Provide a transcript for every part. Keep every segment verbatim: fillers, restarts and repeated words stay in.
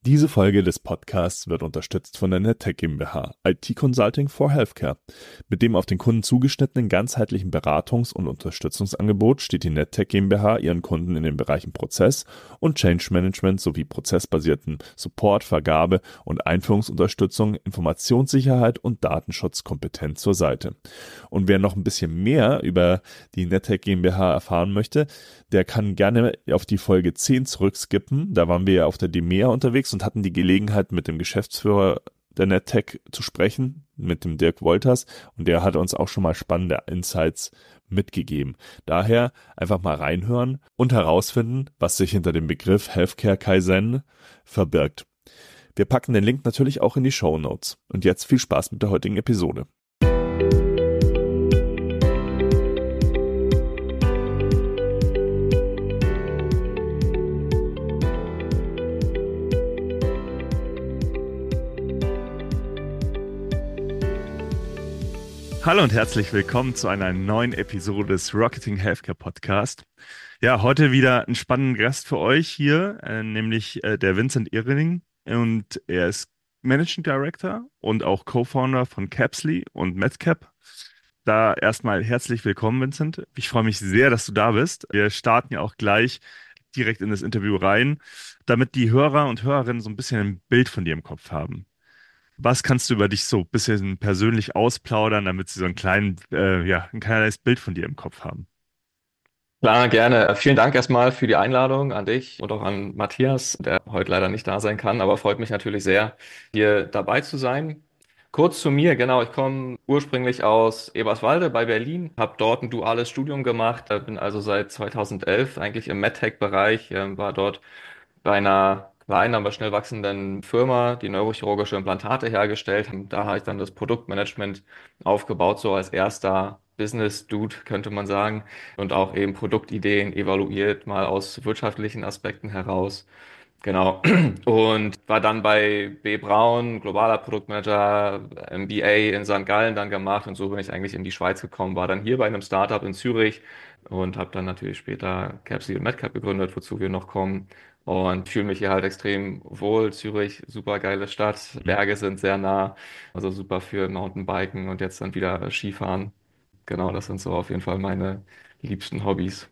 Diese Folge des Podcasts wird unterstützt von der NetTech GmbH, I T Consulting for Healthcare. Mit dem auf den Kunden zugeschnittenen ganzheitlichen Beratungs- und Unterstützungsangebot steht die NetTech GmbH ihren Kunden in den Bereichen Prozess- und Change Management sowie prozessbasierten Support, Vergabe und Einführungsunterstützung, Informationssicherheit und Datenschutz kompetent zur Seite. Und wer noch ein bisschen mehr über die NetTech GmbH erfahren möchte, der kann gerne auf die Folge zehn zurückskippen. Da waren wir ja auf der DEMEA unterwegs und hatten die Gelegenheit, mit dem Geschäftsführer der NetTech zu sprechen, mit dem Dirk Wolters, und der hat uns auch schon mal spannende Insights mitgegeben. Daher einfach mal reinhören und herausfinden, was sich hinter dem Begriff Healthcare Kaizen verbirgt. Wir packen den Link natürlich auch in die Shownotes. Und jetzt viel Spaß mit der heutigen Episode. Hallo und herzlich willkommen zu einer neuen Episode des Rocketing Healthcare Podcast. Ja, heute wieder einen spannenden Gast für euch hier, äh, nämlich äh, der Vincent Irring. Und er ist Managing Director und auch Co-Founder von Capsly und MedCap. Da erstmal herzlich willkommen, Vincent. Ich freue mich sehr, dass du da bist. Wir starten ja auch gleich direkt in das Interview rein, damit die Hörer und Hörerinnen so ein bisschen ein Bild von dir im Kopf haben. Was kannst du über dich so ein bisschen persönlich ausplaudern, damit sie so ein kleinen, äh, ja, ein kleines Bild von dir im Kopf haben? Klar, gerne. Vielen Dank erstmal für die Einladung an dich und auch an Matthias, der heute leider nicht da sein kann, aber freut mich natürlich sehr, hier dabei zu sein. Kurz zu mir, genau, ich komme ursprünglich aus Eberswalde bei Berlin, habe dort ein duales Studium gemacht, äh, bin also seit zweitausendelf eigentlich im MedTech-Bereich, ähm, war dort bei einer kleinen, aber schnell wachsenden Firma, die neurochirurgische Implantate hergestellt haben. Da habe ich dann das Produktmanagement aufgebaut, so als erster Business-Dude, könnte man sagen, und auch eben Produktideen evaluiert, mal aus wirtschaftlichen Aspekten heraus. Genau. Und war dann bei B. Braun, globaler Produktmanager, M B A in Sankt Gallen dann gemacht und so bin ich eigentlich in die Schweiz gekommen, war dann hier bei einem Startup in Zürich und habe dann natürlich später Capsule und MedCap gegründet, wozu wir noch kommen und fühle mich hier halt extrem wohl. Zürich, super geile Stadt, Mhm. Berge sind sehr nah, also super für Mountainbiken und jetzt dann wieder Skifahren. Genau, das sind so auf jeden Fall meine liebsten Hobbys.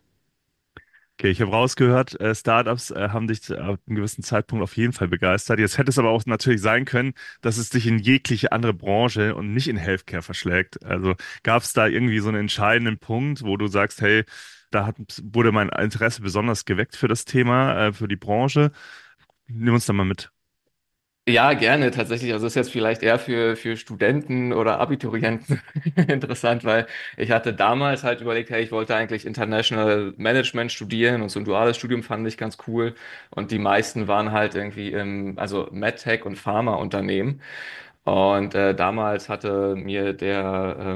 Okay, ich habe rausgehört, äh, Startups äh, haben dich äh, ab einem gewissen Zeitpunkt auf jeden Fall begeistert. Jetzt hätte es aber auch natürlich sein können, dass es dich in jegliche andere Branche und nicht in Healthcare verschlägt. Also gab es da irgendwie so einen entscheidenden Punkt, wo du sagst, hey, da hat, wurde mein Interesse besonders geweckt für das Thema, äh, für die Branche. Nimm uns da mal mit. Ja, gerne tatsächlich. Also ist jetzt vielleicht eher für, für Studenten oder Abiturienten interessant, weil ich hatte damals halt überlegt, hey, ich wollte eigentlich International Management studieren und so ein duales Studium fand ich ganz cool. Und die meisten waren halt irgendwie im, also MedTech und Pharmaunternehmen. Und äh, damals hatte mir der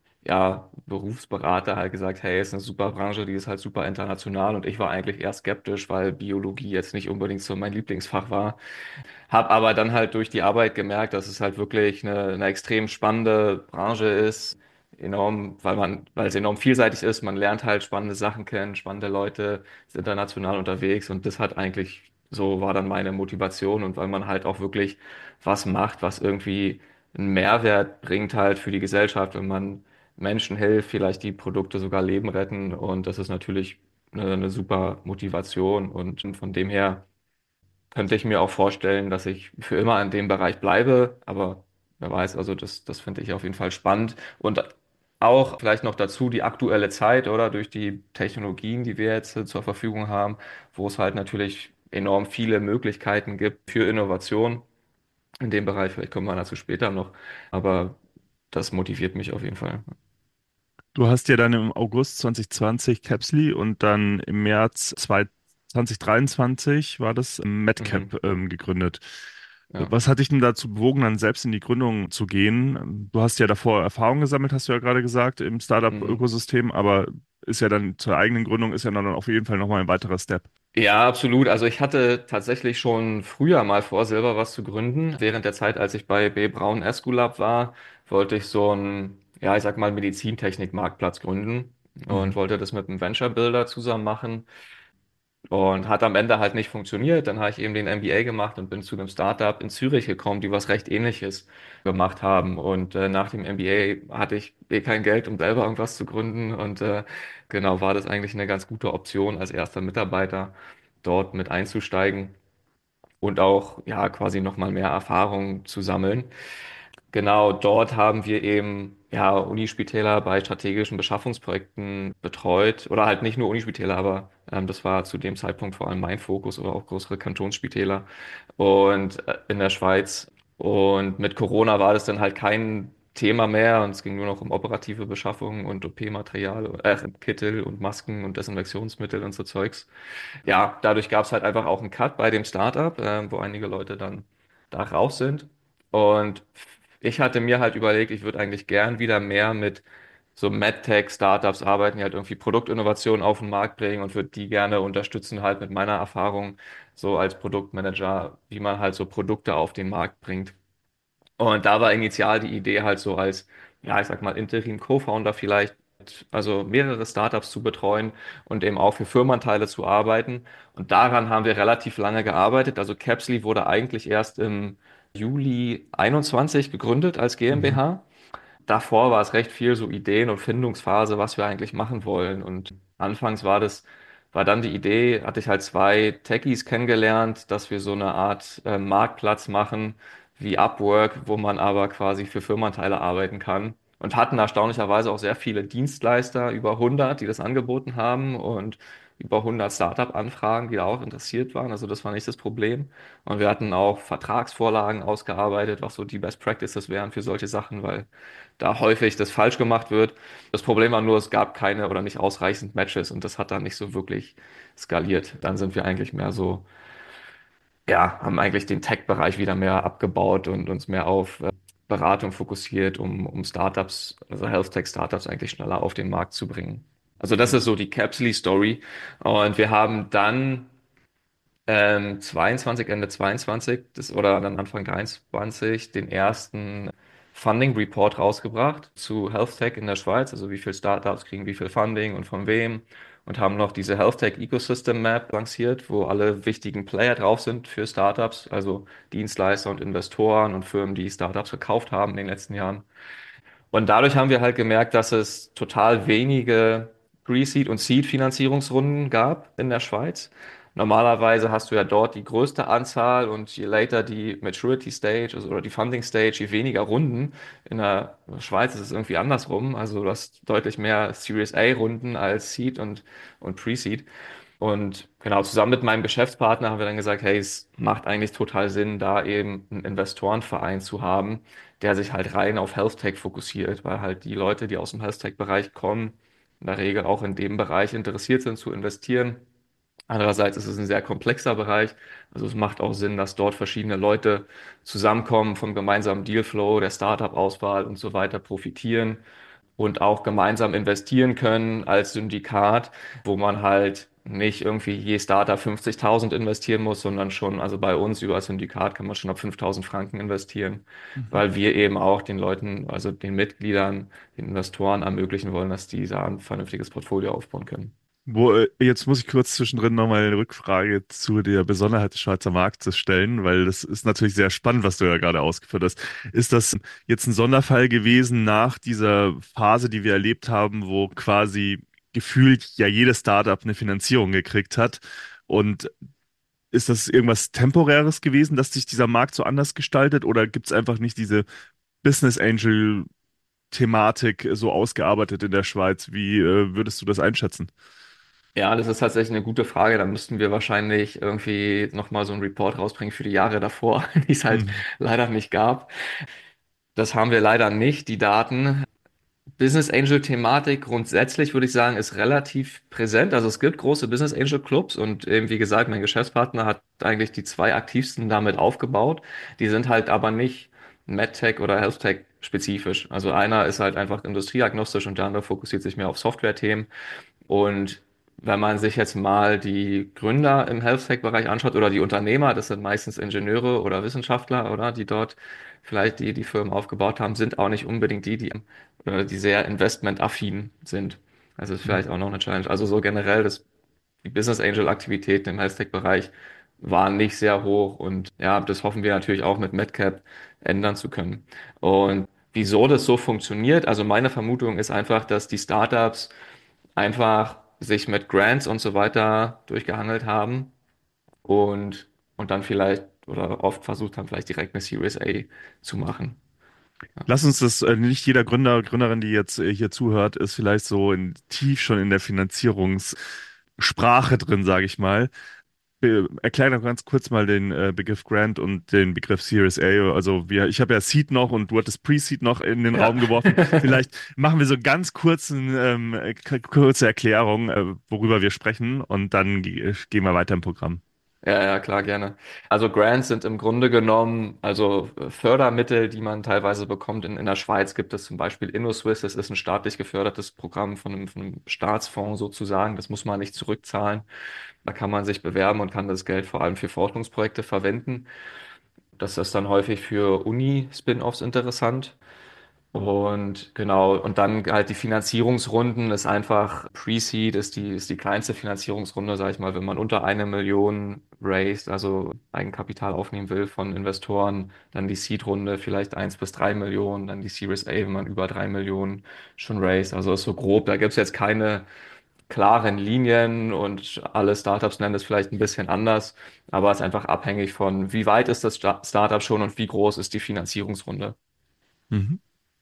ja, Berufsberater halt gesagt, hey, ist eine super Branche, die ist halt super international. Und ich war eigentlich eher skeptisch, weil Biologie jetzt nicht unbedingt so mein Lieblingsfach war. Hab aber dann halt durch die Arbeit gemerkt, dass es halt wirklich eine, eine extrem spannende Branche ist. Enorm, weil man, weil es enorm vielseitig ist. Man lernt halt spannende Sachen kennen, spannende Leute, ist international unterwegs und das hat eigentlich, so war dann meine Motivation und weil man halt auch wirklich was macht, was irgendwie einen Mehrwert bringt halt für die Gesellschaft, wenn man Menschen hilft, vielleicht die Produkte sogar Leben retten und das ist natürlich eine, eine super Motivation und von dem her könnte ich mir auch vorstellen, dass ich für immer in dem Bereich bleibe, aber wer weiß, also das, das finde ich auf jeden Fall spannend. Und auch vielleicht noch dazu die aktuelle Zeit, oder durch die Technologien, die wir jetzt äh, zur Verfügung haben, wo es halt natürlich enorm viele Möglichkeiten gibt für Innovation in dem Bereich. Vielleicht kommen wir dazu später noch, aber das motiviert mich auf jeden Fall. Du hast ja dann im August zwanzig zwanzig Capsly und dann im März zwanzig dreiundzwanzig war das Mhm, MedCap ähm, gegründet. ja. Was hat dich denn dazu bewogen, dann selbst in die Gründung zu gehen? Du hast ja davor Erfahrung gesammelt, hast du ja gerade gesagt, im Mhm. Startup-Ökosystem, aber ist ja dann zur eigenen Gründung ist ja dann auf jeden Fall nochmal ein weiterer Step. Ja, absolut. Also ich hatte tatsächlich schon früher mal vor, selber was zu gründen. Während der Zeit, als ich bei B. Braun Esculap war, wollte ich so einen, ja, ich sag mal, Medizintechnik-Marktplatz gründen und Mhm. wollte das mit einem Venture Builder zusammen machen. Und hat am Ende halt nicht funktioniert. Dann habe ich eben den M B A gemacht und bin zu einem Startup in Zürich gekommen, die was recht Ähnliches gemacht haben. Und äh, nach dem M B A hatte ich eh kein Geld, um selber irgendwas zu gründen. Und äh, genau war das eigentlich eine ganz gute Option, als erster Mitarbeiter dort mit einzusteigen und auch ja quasi nochmal mehr Erfahrung zu sammeln. Genau, dort haben wir eben ja Unispitäler bei strategischen Beschaffungsprojekten betreut oder halt nicht nur Unispitäler, aber ähm, das war zu dem Zeitpunkt vor allem mein Fokus oder auch größere Kantonsspitäler und äh, in der Schweiz. Und mit Corona war das dann halt kein Thema mehr und es ging nur noch um operative Beschaffung und O P-Material, äh, Kittel und Masken und Desinfektionsmittel und so Zeugs. Ja, dadurch gab es halt einfach auch einen Cut bei dem Startup, äh, wo einige Leute dann da raus sind. Und ich hatte mir halt überlegt, ich würde eigentlich gern wieder mehr mit so MedTech-Startups arbeiten, die halt irgendwie Produktinnovationen auf den Markt bringen und würde die gerne unterstützen, halt mit meiner Erfahrung so als Produktmanager, wie man halt so Produkte auf den Markt bringt. Und da war initial die Idee halt so als, ja, ich sag mal, Interim-Co-Founder vielleicht, also mehrere Startups zu betreuen und eben auch für Firmenanteile zu arbeiten. Und daran haben wir relativ lange gearbeitet. Also Capsly wurde eigentlich erst im Juli einundzwanzig gegründet als Mhm. GmbH. Davor war es recht viel so Ideen- und Findungsphase, was wir eigentlich machen wollen. Und anfangs war das, war dann die Idee, hatte ich halt zwei Techies kennengelernt, dass wir so eine Art äh, Marktplatz machen wie Upwork, wo man aber quasi für Firmenanteile arbeiten kann. Und hatten erstaunlicherweise auch sehr viele Dienstleister, über hundert, die das angeboten haben und über hundert Startup-Anfragen, die da auch interessiert waren. Also das war nicht das Problem. Und wir hatten auch Vertragsvorlagen ausgearbeitet, was so die Best Practices wären für solche Sachen, weil da häufig das falsch gemacht wird. Das Problem war nur, es gab keine oder nicht ausreichend Matches und das hat dann nicht so wirklich skaliert. Dann sind wir eigentlich mehr so, ja, haben eigentlich den Tech-Bereich wieder mehr abgebaut und uns mehr auf äh, Beratung fokussiert, um, um Startups, also Health-Tech-Startups eigentlich schneller auf den Markt zu bringen. Also das ist so die Capsule-Story. Und wir haben dann ähm, zweiundzwanzig, Ende zweiundzwanzig das, oder dann Anfang dreiundzwanzig den ersten Funding Report rausgebracht zu Health Tech in der Schweiz, also wie viele Startups kriegen wie viel Funding und von wem und haben noch diese Health Tech Ecosystem Map lanciert, wo alle wichtigen Player drauf sind für Startups, also Dienstleister und Investoren und Firmen, die Startups gekauft haben in den letzten Jahren. Und dadurch haben wir halt gemerkt, dass es total wenige Pre-Seed- und Seed-Finanzierungsrunden gab in der Schweiz. Normalerweise hast du ja dort die größte Anzahl und je later die Maturity Stage also, oder die Funding Stage, je weniger Runden. In der Schweiz ist es irgendwie andersrum. Also du hast deutlich mehr Series A-Runden als Seed und, und Pre-Seed. Und genau, zusammen mit meinem Geschäftspartner haben wir dann gesagt, hey, es macht eigentlich total Sinn, da eben einen Investorenverein zu haben, der sich halt rein auf Health Tech fokussiert, weil halt die Leute, die aus dem Health Tech-Bereich kommen, in der Regel auch in dem Bereich interessiert sind zu investieren. Andererseits ist es ein sehr komplexer Bereich. Also es macht auch Sinn, dass dort verschiedene Leute zusammenkommen, vom gemeinsamen Dealflow, der Startup-Auswahl und so weiter profitieren und auch gemeinsam investieren können als Syndikat, wo man halt nicht irgendwie je Startup fünfzigtausend investieren muss, sondern schon, also bei uns über das Syndikat kann man schon ab fünftausend Franken investieren, Mhm. weil wir eben auch den Leuten, also den Mitgliedern, den Investoren ermöglichen wollen, dass die da ein vernünftiges Portfolio aufbauen können. Wo, äh, jetzt muss ich kurz zwischendrin nochmal eine Rückfrage zu der Besonderheit des Schweizer Marktes stellen, weil das ist natürlich sehr spannend, was du ja gerade ausgeführt hast. Ist das jetzt ein Sonderfall gewesen nach dieser Phase, die wir erlebt haben, wo quasi gefühlt ja jedes Startup eine Finanzierung gekriegt hat? Und ist das irgendwas Temporäres gewesen, dass sich dieser Markt so anders gestaltet? Oder gibt es einfach nicht diese Business Angel Thematik so ausgearbeitet in der Schweiz? Wie äh, würdest du das einschätzen? Ja, das ist tatsächlich eine gute Frage. Da müssten wir wahrscheinlich irgendwie nochmal so einen Report rausbringen für die Jahre davor, die es halt Mhm. leider nicht gab. Das haben wir leider nicht, die Daten. Business Angel Thematik grundsätzlich würde ich sagen, ist relativ präsent. Also es gibt große Business Angel Clubs und eben wie gesagt, mein Geschäftspartner hat eigentlich die zwei aktivsten damit aufgebaut. Die sind halt aber nicht MedTech oder HealthTech spezifisch. Also einer ist halt einfach industrieagnostisch und der andere fokussiert sich mehr auf Software-Themen. Und wenn man sich jetzt mal die Gründer im Health-Tech-Bereich anschaut oder die Unternehmer, das sind meistens Ingenieure oder Wissenschaftler, oder die dort vielleicht die die Firmen aufgebaut haben, sind auch nicht unbedingt die, die, oder die sehr investmentaffin sind. Also ist Mhm. vielleicht auch noch eine Challenge. Also so generell das die Business Angel Aktivitäten im Health Tech Bereich waren nicht sehr hoch und ja, das hoffen wir natürlich auch mit MedCap ändern zu können. Und wieso das so funktioniert, also meine Vermutung ist einfach, dass die Startups einfach sich mit Grants und so weiter durchgehangelt haben und, und dann vielleicht oder oft versucht haben, vielleicht direkt eine Series A zu machen. Ja. Lass uns das, äh, nicht jeder Gründer, Gründerin, die jetzt äh, hier zuhört, ist vielleicht so in, tief schon in der Finanzierungssprache drin, sage ich mal. Be erklär doch ganz kurz mal den äh, Begriff Grant und den Begriff Series A. Also wir, ich habe ja Seed noch und du hattest Pre-Seed noch in den Ja. Raum geworfen. Vielleicht machen wir so ganz kurzen, ähm, äh, kurze Erklärung, äh, worüber wir sprechen und dann ge gehen wir weiter im Programm. Ja, ja, klar, gerne. Also Grants sind im Grunde genommen also äh, Fördermittel, die man teilweise bekommt. In, in der Schweiz gibt es zum Beispiel InnoSwiss, das ist ein staatlich gefördertes Programm von einem, von einem Staatsfonds sozusagen. Das muss man nicht zurückzahlen. Da kann man sich bewerben und kann das Geld vor allem für Forschungsprojekte verwenden. Das ist dann häufig für Uni-Spin-offs interessant. Und genau, und dann halt die Finanzierungsrunden ist einfach Pre-Seed ist die, ist die kleinste Finanzierungsrunde, sage ich mal, wenn man unter eine Million raised, also Eigenkapital aufnehmen will von Investoren, dann die Seed-Runde vielleicht eins bis drei Millionen, dann die Series A, wenn man über drei Millionen schon raised. Also ist so grob, da gibt es jetzt keine klaren Linien und alle Startups nennen es vielleicht ein bisschen anders, aber es ist einfach abhängig von, wie weit ist das Sta- Startup schon und wie groß ist die Finanzierungsrunde. Mhm.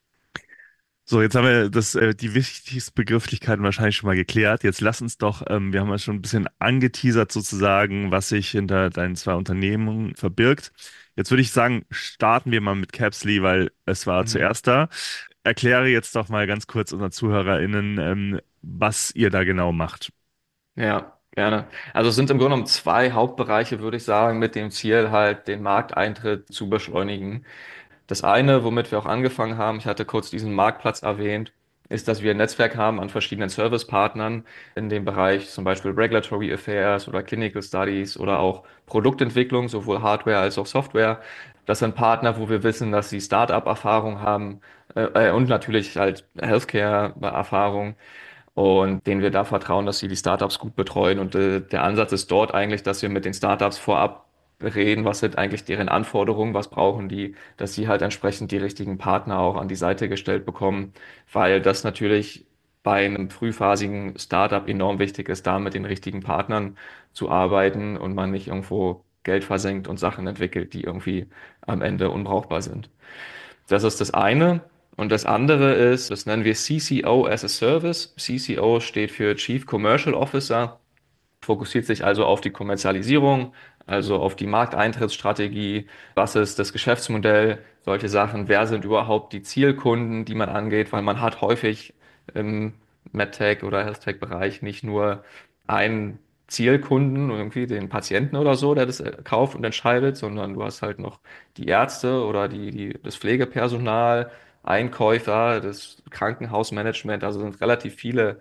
So, jetzt haben wir das, äh, die wichtigsten Begrifflichkeiten wahrscheinlich schon mal geklärt. Jetzt lass uns doch, ähm, wir haben ja schon ein bisschen angeteasert sozusagen, was sich hinter deinen zwei Unternehmen verbirgt. Jetzt würde ich sagen, starten wir mal mit Capsly, weil es war Mhm. zuerst da. Erkläre jetzt doch mal ganz kurz unseren ZuhörerInnen, ähm, was ihr da genau macht. Ja, gerne. Also es sind im Grunde genommen zwei Hauptbereiche, würde ich sagen, mit dem Ziel halt den Markteintritt zu beschleunigen. Das eine, womit wir auch angefangen haben, ich hatte kurz diesen Marktplatz erwähnt, ist, dass wir ein Netzwerk haben an verschiedenen Servicepartnern in dem Bereich, zum Beispiel Regulatory Affairs oder Clinical Studies oder auch Produktentwicklung, sowohl Hardware als auch Software. Das sind Partner, wo wir wissen, dass sie Startup-Erfahrung haben äh, äh, und natürlich halt Healthcare-Erfahrung und denen wir da vertrauen, dass sie die Startups gut betreuen. Und äh, der Ansatz ist dort eigentlich, dass wir mit den Startups vorab reden, was sind eigentlich deren Anforderungen, was brauchen die, dass sie halt entsprechend die richtigen Partner auch an die Seite gestellt bekommen, weil das natürlich bei einem frühphasigen Startup enorm wichtig ist, da mit den richtigen Partnern zu arbeiten und man nicht irgendwo Geld versenkt und Sachen entwickelt, die irgendwie am Ende unbrauchbar sind. Das ist das eine. Und das andere ist, das nennen wir C C O as a Service. C C O steht für Chief Commercial Officer, fokussiert sich also auf die Kommerzialisierung, also auf die Markteintrittsstrategie, was ist das Geschäftsmodell, solche Sachen, wer sind überhaupt die Zielkunden, die man angeht, weil man hat häufig im MedTech oder HealthTech-Bereich nicht nur einen Zielkunden, irgendwie den Patienten oder so, der das äh, kauft und entscheidet, sondern du hast halt noch die Ärzte oder die, die, das Pflegepersonal, Einkäufer, das Krankenhausmanagement, also sind relativ viele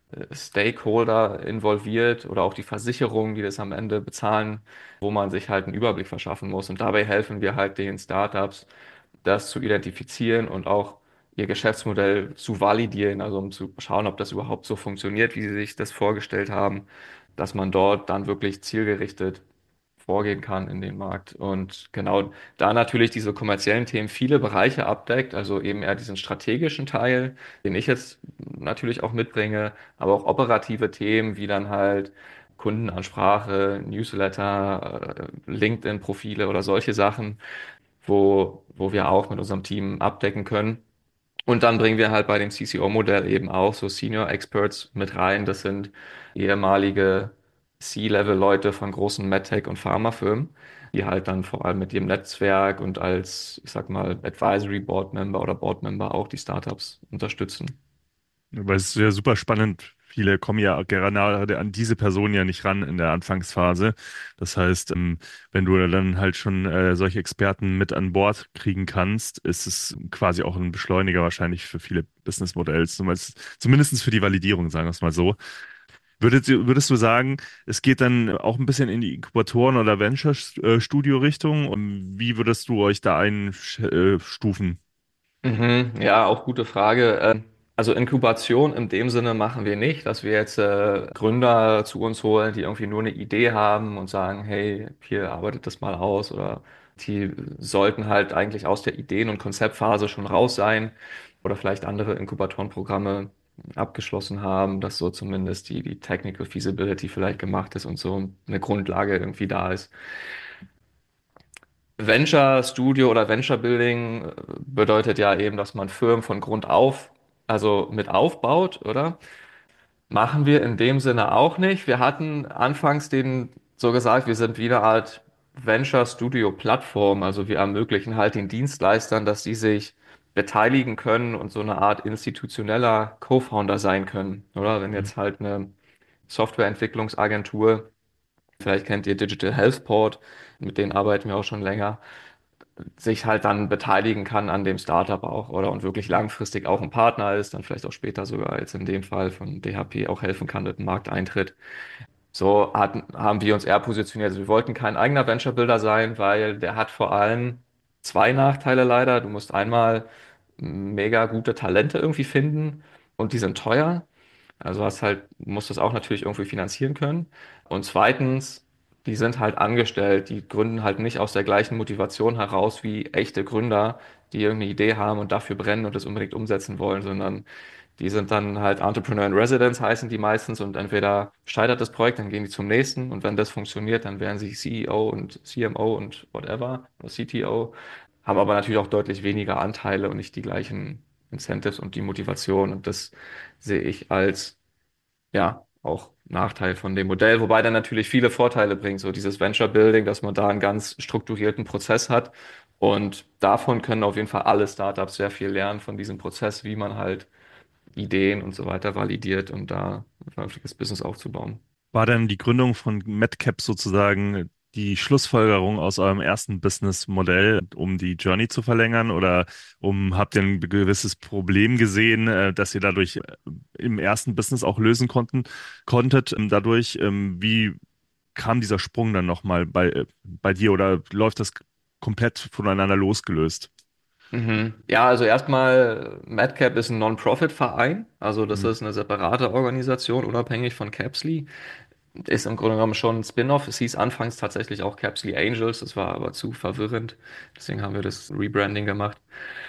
Stakeholder involviert oder auch die Versicherungen, die das am Ende bezahlen, wo man sich halt einen Überblick verschaffen muss. Und dabei helfen wir halt den Startups, das zu identifizieren und auch ihr Geschäftsmodell zu validieren, also um zu schauen, ob das überhaupt so funktioniert, wie sie sich das vorgestellt haben, dass man dort dann wirklich zielgerichtet vorgehen kann in den Markt. Und genau da natürlich diese kommerziellen Themen viele Bereiche abdeckt, also eben eher diesen strategischen Teil, den ich jetzt natürlich auch mitbringe, aber auch operative Themen wie dann halt Kundenansprache, Newsletter, äh, LinkedIn-Profile oder solche Sachen, wo, wo wir auch mit unserem Team abdecken können. Und dann bringen wir halt bei dem C C O-Modell eben auch so Senior Experts mit rein. Das sind ehemalige C-Level-Leute von großen MedTech- und Pharmafirmen, die halt dann vor allem mit ihrem Netzwerk und als, ich sag mal, Advisory Board Member oder Board Member auch die Startups unterstützen. Weil es ist ja super spannend. Viele kommen ja gerade an diese Person ja nicht ran in der Anfangsphase. Das heißt, ähm, wenn du dann halt schon äh, solche Experten mit an Bord kriegen kannst, ist es quasi auch ein Beschleuniger wahrscheinlich für viele Businessmodells, zumindest zumindest für die Validierung, sagen wir es mal so. Würdest, du- würdest du sagen, es geht dann auch ein bisschen in die Inkubatoren- oder Venture-Studio-Richtung? Und wie würdest du euch da einstufen? Mhm, ja, auch gute Frage. Also Inkubation in dem Sinne machen wir nicht, dass wir jetzt äh, Gründer zu uns holen, die irgendwie nur eine Idee haben und sagen, hey, hier arbeitet das mal aus, oder die sollten halt eigentlich aus der Ideen- und Konzeptphase schon raus sein oder vielleicht andere Inkubatorenprogramme abgeschlossen haben, dass so zumindest die, die Technical Feasibility vielleicht gemacht ist und so eine Grundlage irgendwie da ist. Venture Studio oder Venture Building äh, bedeutet ja eben, dass man Firmen von Grund auf, also mit aufbaut, oder? Machen wir in dem Sinne auch nicht. Wir hatten anfangs den so gesagt, wir sind wie eine Art Venture Studio Plattform. Also wir ermöglichen halt den Dienstleistern, dass sie sich beteiligen können und so eine Art institutioneller Co-Founder sein können. Oder wenn Mhm. jetzt halt eine Softwareentwicklungsagentur, vielleicht kennt ihr Digital Healthport, mit denen arbeiten wir auch schon länger, sich halt dann beteiligen kann an dem Startup auch, oder, und wirklich langfristig auch ein Partner ist, dann vielleicht auch später sogar jetzt in dem Fall von D H P auch helfen kann mit dem Markteintritt. So hatten, haben wir uns eher positioniert. Also wir wollten kein eigener Venture Builder sein, weil der hat vor allem zwei Nachteile leider. Du musst einmal mega gute Talente irgendwie finden und die sind teuer. Also hast halt, musst das auch natürlich irgendwie finanzieren können. Und zweitens, die sind halt angestellt, die gründen halt nicht aus der gleichen Motivation heraus wie echte Gründer, die irgendeine Idee haben und dafür brennen und das unbedingt umsetzen wollen, sondern die sind dann halt Entrepreneur in Residence, heißen die meistens, und entweder scheitert das Projekt, dann gehen die zum nächsten, und wenn das funktioniert, dann werden sie C E O und C M O und whatever oder C T O, haben aber natürlich auch deutlich weniger Anteile und nicht die gleichen Incentives und die Motivation, und das sehe ich als, ja, auch Nachteil von dem Modell, wobei dann natürlich viele Vorteile bringt, so dieses Venture Building, dass man da einen ganz strukturierten Prozess hat, und davon können auf jeden Fall alle Startups sehr viel lernen, von diesem Prozess, wie man halt Ideen und so weiter validiert, um da ein vernünftiges Business aufzubauen. War denn die Gründung von Madcap sozusagen die Schlussfolgerung aus eurem ersten Businessmodell, um die Journey zu verlängern? Oder um, habt ihr ein gewisses Problem gesehen, äh, das ihr dadurch äh, im ersten Business auch lösen konnten, konntet? Ähm, Dadurch, ähm, wie kam dieser Sprung dann nochmal bei, äh, bei dir, oder läuft das komplett voneinander losgelöst? Mhm. Ja, also erstmal, Madcap ist ein Non-Profit-Verein, also das Mhm. ist eine separate Organisation, unabhängig von Capsly. Ist im Grunde genommen schon ein Spin-off. Es hieß anfangs tatsächlich auch Capsly Angels, das war aber zu verwirrend. Deswegen haben wir das Rebranding gemacht.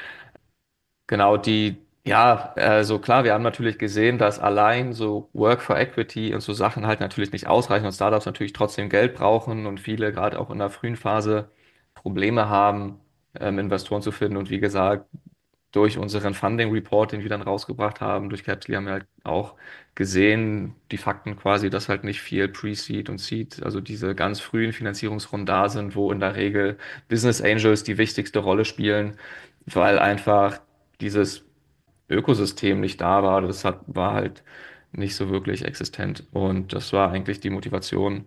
Genau, die, ja, also klar, wir haben natürlich gesehen, dass allein so Work for Equity und so Sachen halt natürlich nicht ausreichen und Startups natürlich trotzdem Geld brauchen und viele gerade auch in der frühen Phase Probleme haben, ähm, Investoren zu finden. Und wie gesagt, durch unseren Funding Report, den wir dann rausgebracht haben, durch Capsly haben wir halt auch gesehen, die Fakten quasi, dass halt nicht viel Pre-Seed und Seed, also diese ganz frühen Finanzierungsrunden da sind, wo in der Regel Business Angels die wichtigste Rolle spielen, weil einfach dieses Ökosystem nicht da war. Das hat, war halt nicht so wirklich existent. Und das war eigentlich die Motivation,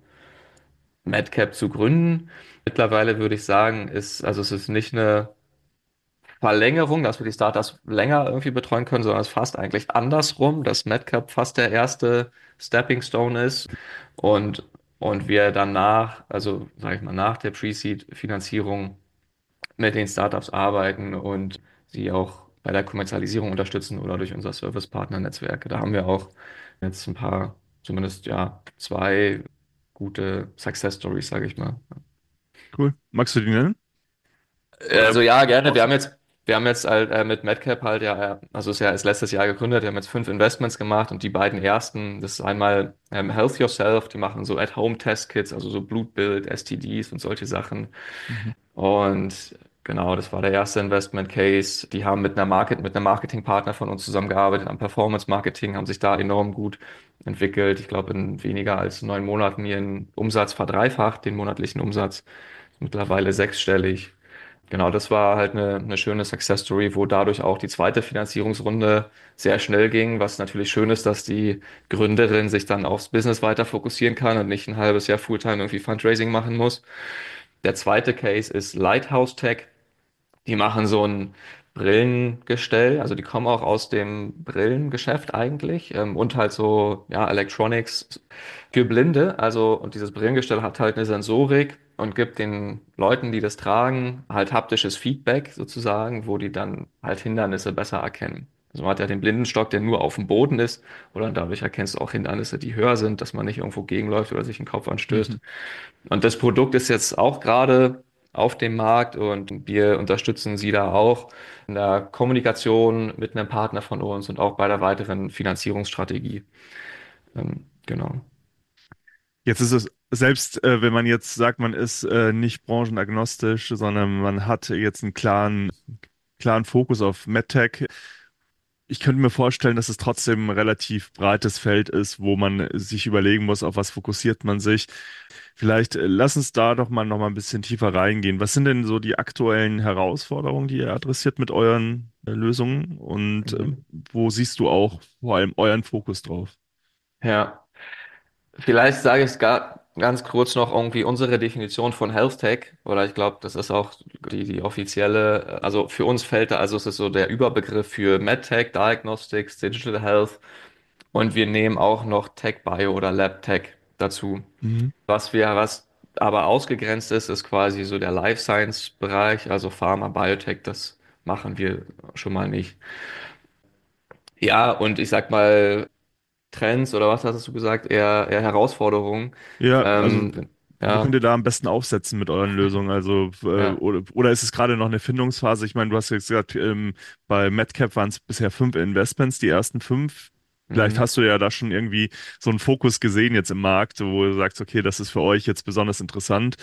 Madcap zu gründen. Mittlerweile würde ich sagen, ist, also es ist nicht eine Verlängerung, dass wir die Startups länger irgendwie betreuen können, sondern es ist fast eigentlich andersrum, dass Madcap fast der erste Stepping Stone ist, und, und wir danach, also sage ich mal, nach der Pre-Seed-Finanzierung mit den Startups arbeiten und sie auch bei der Kommerzialisierung unterstützen oder durch unser Service-Partner-Netzwerk. Da haben wir auch jetzt ein paar, zumindest ja, zwei gute Success Stories, sage ich mal. Cool. Magst du die nennen? Oder Also ja, gerne. Wir aus? haben jetzt, wir haben jetzt halt äh, mit Madcap halt ja, äh, also ist ja erst letztes Jahr gegründet, wir haben jetzt fünf Investments gemacht, und die beiden ersten, das ist einmal ähm, Health Yourself, die machen so At-Home-Test-Kits, also so Blutbild, S T Ds und solche Sachen. Mhm. Und genau, das war der erste Investment Case. Die haben mit einer Market, mit einem Marketingpartner von uns zusammengearbeitet am Performance Marketing, haben sich da enorm gut entwickelt. Ich glaube, in weniger als neun Monaten ihren Umsatz verdreifacht, den monatlichen Umsatz, mittlerweile sechsstellig. Genau, das war halt eine, eine schöne Success Story, wo dadurch auch die zweite Finanzierungsrunde sehr schnell ging, was natürlich schön ist, dass die Gründerin sich dann aufs Business weiter fokussieren kann und nicht ein halbes Jahr Fulltime irgendwie Fundraising machen muss. Der zweite Case ist Lighthouse Tech. Die machen so ein Brillengestell, also die kommen auch aus dem Brillengeschäft eigentlich, ähm, und halt so, ja, Electronics für Blinde. Also, und dieses Brillengestell hat halt eine Sensorik und gibt den Leuten, die das tragen, halt haptisches Feedback sozusagen, wo die dann halt Hindernisse besser erkennen. Also man hat ja den Blindenstock, der nur auf dem Boden ist, oder dadurch erkennst du auch Hindernisse, die höher sind, dass man nicht irgendwo gegenläuft oder sich den Kopf anstößt. Mhm. Und das Produkt ist jetzt auch gerade auf dem Markt und wir unterstützen sie da auch in der Kommunikation mit einem Partner von uns und auch bei der weiteren Finanzierungsstrategie. Ähm, genau. Jetzt ist es, selbst äh, wenn man jetzt sagt, man ist äh, nicht branchenagnostisch, sondern man hat jetzt einen klaren, klaren Fokus auf MedTech. Ich könnte mir vorstellen, dass es trotzdem ein relativ breites Feld ist, wo man sich überlegen muss, auf was fokussiert man sich. Vielleicht äh, lass uns da doch mal noch mal ein bisschen tiefer reingehen. Was sind denn so die aktuellen Herausforderungen, die ihr adressiert mit euren äh, Lösungen? Und äh, Mhm. wo siehst du auch vor allem euren Fokus drauf? Ja, vielleicht sage ich es ga ganz kurz noch irgendwie unsere Definition von Health Tech, oder ich glaube, das ist auch die, die offizielle, also für uns fällt da, also es ist so der Überbegriff für MedTech, Diagnostics, Digital Health und wir nehmen auch noch Tech Bio oder Lab Tech dazu. Mhm. Was wir, was aber ausgegrenzt ist, ist quasi so der Life Science Bereich, also Pharma, Biotech, das machen wir schon mal nicht. Ja, und ich sag mal, Trends oder was hast du gesagt? Eher, eher Herausforderungen. Ja, also Ähm, wo könnt ja, ihr da am besten aufsetzen mit euren Lösungen? Also, äh, ja, oder, oder ist es gerade noch eine Findungsphase? Ich meine, du hast jetzt gesagt, ähm, bei MedCap waren es bisher fünf Investments, die ersten fünf. Vielleicht mhm, hast du ja da schon irgendwie so einen Fokus gesehen jetzt im Markt, wo du sagst, okay, das ist für euch jetzt besonders interessant.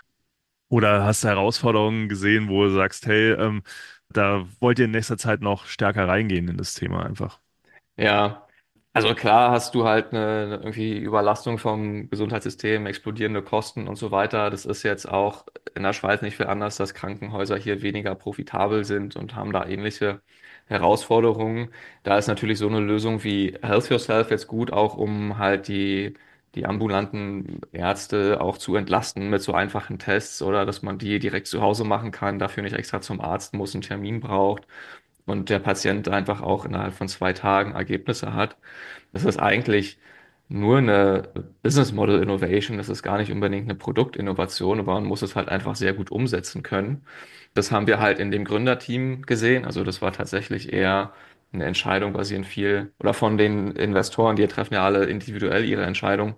Oder hast du Herausforderungen gesehen, wo du sagst, hey, ähm, da wollt ihr in nächster Zeit noch stärker reingehen in das Thema einfach. ja. Also klar hast du halt eine, eine irgendwie Überlastung vom Gesundheitssystem, explodierende Kosten und so weiter. Das ist jetzt auch in der Schweiz nicht viel anders, dass Krankenhäuser hier weniger profitabel sind und haben da ähnliche Herausforderungen. Da ist natürlich so eine Lösung wie Health Yourself jetzt gut, auch um halt die, die ambulanten Ärzte auch zu entlasten mit so einfachen Tests oder dass man die direkt zu Hause machen kann, dafür nicht extra zum Arzt muss, einen Termin braucht und der Patient einfach auch innerhalb von zwei Tagen Ergebnisse hat. Das ist eigentlich nur eine Business Model Innovation. Das ist gar nicht unbedingt eine Produktinnovation, aber man muss es halt einfach sehr gut umsetzen können. Das haben wir halt in dem Gründerteam gesehen. Also das war tatsächlich eher eine Entscheidung basierend viel oder von den Investoren, die treffen ja alle individuell ihre Entscheidung,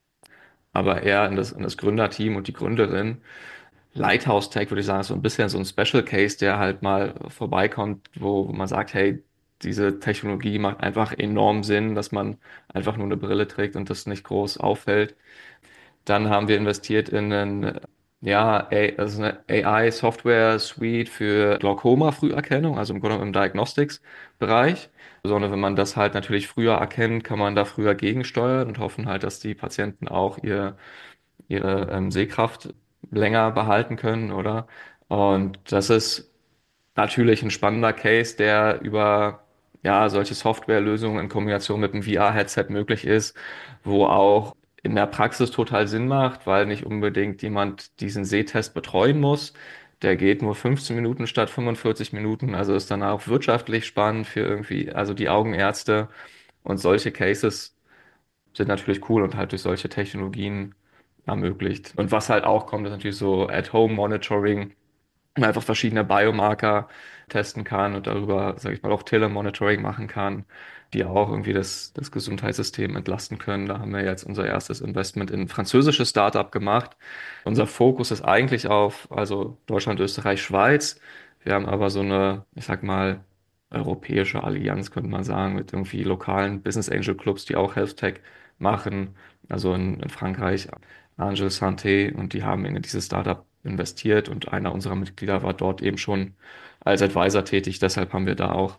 aber eher in das, in das Gründerteam und die Gründerin. Lighthouse Tech, würde ich sagen, ist so ein bisschen so ein Special Case, der halt mal vorbeikommt, wo, wo man sagt, hey, diese Technologie macht einfach enorm Sinn, dass man einfach nur eine Brille trägt und das nicht groß auffällt. Dann haben wir investiert in einen, ja, A- also eine A I-Software-Suite für Glaukoma-Früherkennung, also im Grunde genommen im Diagnostics-Bereich. Besonders wenn man das halt natürlich früher erkennt, kann man da früher gegensteuern und hoffen halt, dass die Patienten auch ihr ihre ähm, Sehkraft länger behalten können, oder? Und das ist natürlich ein spannender Case, der über ja, solche Softwarelösungen in Kombination mit einem V R-Headset möglich ist, wo auch in der Praxis total Sinn macht, weil nicht unbedingt jemand diesen Sehtest betreuen muss. Der geht nur fünfzehn Minuten statt fünfundvierzig Minuten, also ist dann auch wirtschaftlich spannend für irgendwie, also die Augenärzte. Und solche Cases sind natürlich cool und halt durch solche Technologien ermöglicht. Und was halt auch kommt, ist natürlich so At-Home-Monitoring, man einfach verschiedene Biomarker testen kann und darüber, sage ich mal, auch Telemonitoring machen kann, die auch irgendwie das, das Gesundheitssystem entlasten können. Da haben wir jetzt unser erstes Investment in ein französisches Startup gemacht. Unser Fokus ist eigentlich auf, also Deutschland, Österreich, Schweiz. Wir haben aber so eine, ich sag mal, europäische Allianz, könnte man sagen, mit irgendwie lokalen Business Angel Clubs, die auch Health Tech machen. Also in, in Frankreich Angel Santé und die haben in dieses Startup investiert und einer unserer Mitglieder war dort eben schon als Advisor tätig. Deshalb haben wir da auch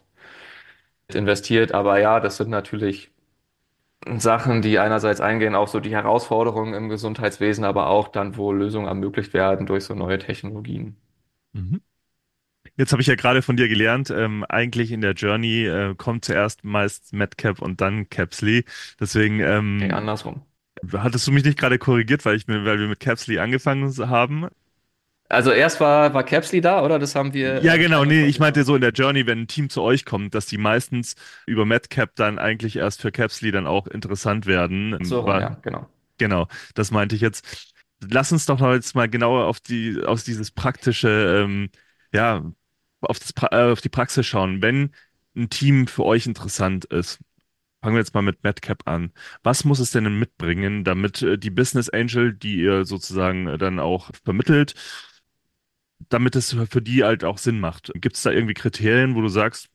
investiert. Aber ja, das sind natürlich Sachen, die einerseits eingehen auf so die Herausforderungen im Gesundheitswesen, aber auch dann, wo Lösungen ermöglicht werden durch so neue Technologien. Mhm. Jetzt habe ich ja gerade von dir gelernt, ähm, eigentlich in der Journey äh, kommt zuerst meist Madcap und dann Capsly. Deswegen Nee, ähm, andersrum. hattest du mich nicht gerade korrigiert, weil ich mir, weil wir mit Capsly angefangen haben. Also erst war, war Capsly da, oder? Das haben wir Ja, äh, genau, getrennt nee, von, ich meinte genau. so in der Journey, wenn ein Team zu euch kommt, dass die meistens über Madcap dann eigentlich erst für Capsly dann auch interessant werden. Ähm, So rum, War, ja, genau. genau, das meinte ich jetzt. Lass uns doch noch jetzt mal genauer auf die, auf dieses praktische, ähm, ja, auf das, pra- äh, auf die Praxis schauen. Wenn ein Team für euch interessant ist, fangen wir jetzt mal mit Madcap an. Was muss es denn mitbringen, damit äh, die Business Angel, die ihr sozusagen äh, dann auch vermittelt, damit es für die halt auch Sinn macht? Gibt es da irgendwie Kriterien, wo du sagst,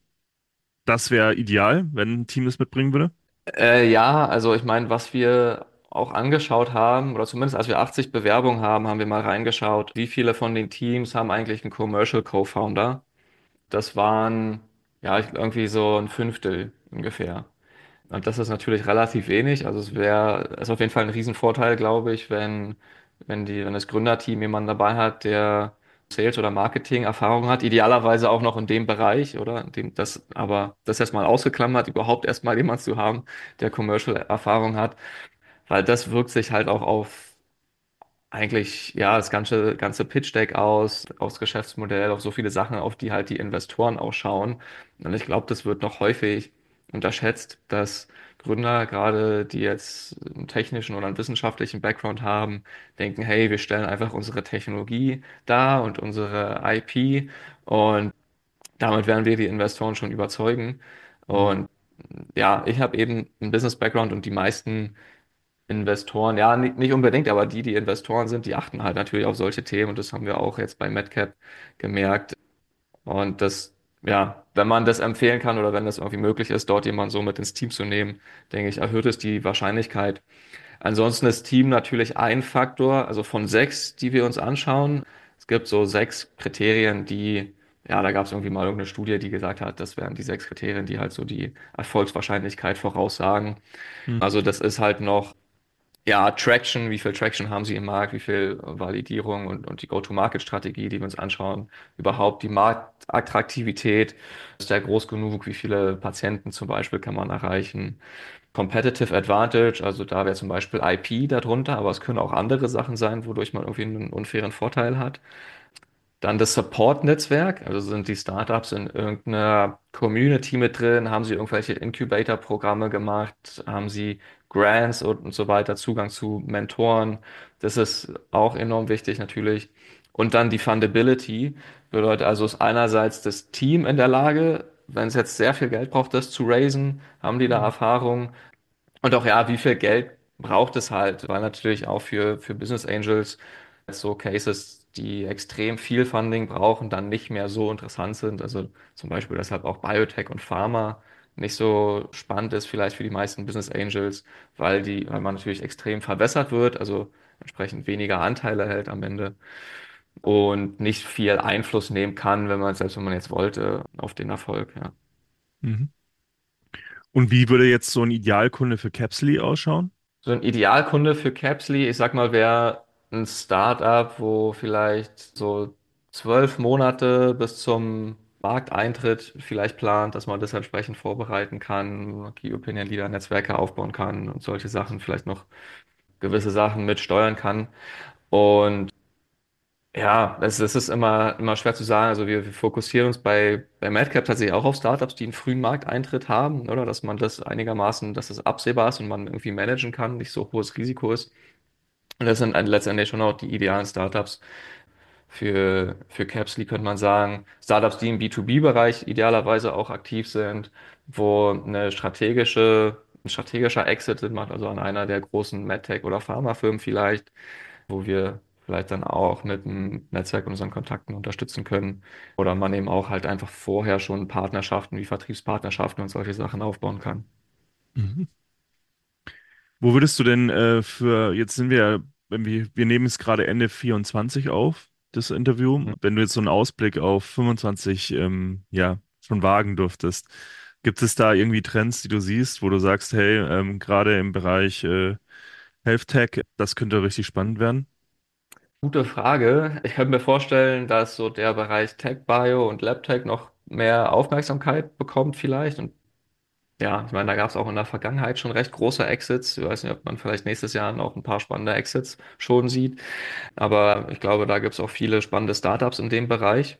das wäre ideal, wenn ein Team das mitbringen würde? Äh, ja, also ich meine, was wir auch angeschaut haben, oder zumindest als wir achtzig Bewerbungen haben, haben wir mal reingeschaut, wie viele von den Teams haben eigentlich einen Commercial Co-Founder. Das waren ja ich- irgendwie so ein Fünftel ungefähr. Und das ist natürlich relativ wenig. Also es wäre, ist auf jeden Fall ein Riesenvorteil, glaube ich, wenn, wenn die, wenn das Gründerteam jemanden dabei hat, der Sales- oder Marketing-Erfahrung hat, idealerweise auch noch in dem Bereich, oder? In dem, das, aber das erstmal ausgeklammert, überhaupt erstmal jemanden zu haben, der Commercial-Erfahrung hat, weil das wirkt sich halt auch auf eigentlich, ja, das ganze, ganze Pitch-Deck aus, aufs Geschäftsmodell, auf so viele Sachen, auf die halt die Investoren auch schauen. Und ich glaube, das wird noch häufig unterschätzt, dass Gründer, gerade die jetzt einen technischen oder einen wissenschaftlichen Background haben, denken, hey, wir stellen einfach unsere Technologie dar und unsere I P und damit werden wir die Investoren schon überzeugen. Mhm. Und ja, ich habe eben einen Business-Background und die meisten Investoren, ja, nicht, nicht unbedingt, aber die, die Investoren sind, die achten halt natürlich auf solche Themen und das haben wir auch jetzt bei MedCap gemerkt. Und das, ja, wenn man das empfehlen kann oder wenn das irgendwie möglich ist, dort jemanden so mit ins Team zu nehmen, denke ich, erhöht es die Wahrscheinlichkeit. Ansonsten ist Team natürlich ein Faktor, also von sechs, die wir uns anschauen. Es gibt so sechs Kriterien, die, ja, da gab es irgendwie mal irgendeine Studie, die gesagt hat, das wären die sechs Kriterien, die halt so die Erfolgswahrscheinlichkeit voraussagen. Mhm. Also das ist halt noch ja, Traction, wie viel Traction haben sie im Markt, wie viel Validierung und, und die Go-to-Market-Strategie, die wir uns anschauen, überhaupt die Marktattraktivität, ist der groß genug, wie viele Patienten zum Beispiel kann man erreichen. Competitive Advantage, also da wäre zum Beispiel I P darunter, aber es können auch andere Sachen sein, wodurch man irgendwie einen unfairen Vorteil hat. Dann das Support-Netzwerk, also sind die Startups in irgendeiner Community mit drin, haben sie irgendwelche Incubator-Programme gemacht, haben sie Grants und, und so weiter, Zugang zu Mentoren. Das ist auch enorm wichtig natürlich. Und dann die Fundability bedeutet also, ist einerseits das Team in der Lage, wenn es jetzt sehr viel Geld braucht, das zu raisen, haben die da Mhm. Erfahrung? Und auch ja, wie viel Geld braucht es halt? Weil natürlich auch für, für Business Angels so Cases, die extrem viel Funding brauchen, dann nicht mehr so interessant sind. Also zum Beispiel deshalb auch Biotech und Pharma nicht so spannend ist, vielleicht für die meisten Business Angels, weil die, weil man natürlich extrem verwässert wird, also entsprechend weniger Anteile hält am Ende und nicht viel Einfluss nehmen kann, wenn man, selbst wenn man jetzt wollte, auf den Erfolg, ja. Mhm. Und wie würde jetzt so ein Idealkunde für Capsly ausschauen? So ein Idealkunde für Capsly, ich sag mal, wäre ein Startup, wo vielleicht so zwölf Monate bis zum Markteintritt vielleicht plant, dass man das entsprechend vorbereiten kann, Key Opinion Leader Netzwerke aufbauen kann und solche Sachen, vielleicht noch gewisse Sachen mit steuern kann. Und ja, es, es ist immer, immer schwer zu sagen. Also wir, wir fokussieren uns bei, bei Madcap tatsächlich auch auf Startups, die einen frühen Markteintritt haben, oder dass man das einigermaßen, dass es absehbar ist und man irgendwie managen kann, nicht so hohes Risiko ist. Und das sind letztendlich schon auch die idealen Startups für, für Capsly, könnte man sagen. Startups, die im B zwei B-Bereich idealerweise auch aktiv sind, wo eine strategische, ein strategischer Exit Sinn macht, also an einer der großen MedTech- oder Pharmafirmen vielleicht, wo wir vielleicht dann auch mit dem Netzwerk und unseren Kontakten unterstützen können. Oder man eben auch halt einfach vorher schon Partnerschaften wie Vertriebspartnerschaften und solche Sachen aufbauen kann. Mhm. Wo würdest du denn äh, für, jetzt sind wir, ja- wenn wir, wir nehmen es gerade Ende vierundzwanzig auf, das Interview. Wenn du jetzt so einen Ausblick auf fünfundzwanzig, ähm, ja, schon wagen dürftest, gibt es da irgendwie Trends, die du siehst, wo du sagst, hey, ähm, gerade im Bereich äh, Health Tech, das könnte richtig spannend werden? Gute Frage. Ich könnte mir vorstellen, dass so der Bereich Tech Bio und Lab Tech noch mehr Aufmerksamkeit bekommt vielleicht. Und ja, ich meine, da gab es auch in der Vergangenheit schon recht große Exits. Ich weiß nicht, ob man vielleicht nächstes Jahr noch ein paar spannende Exits schon sieht. Aber ich glaube, da gibt es auch viele spannende Startups in dem Bereich.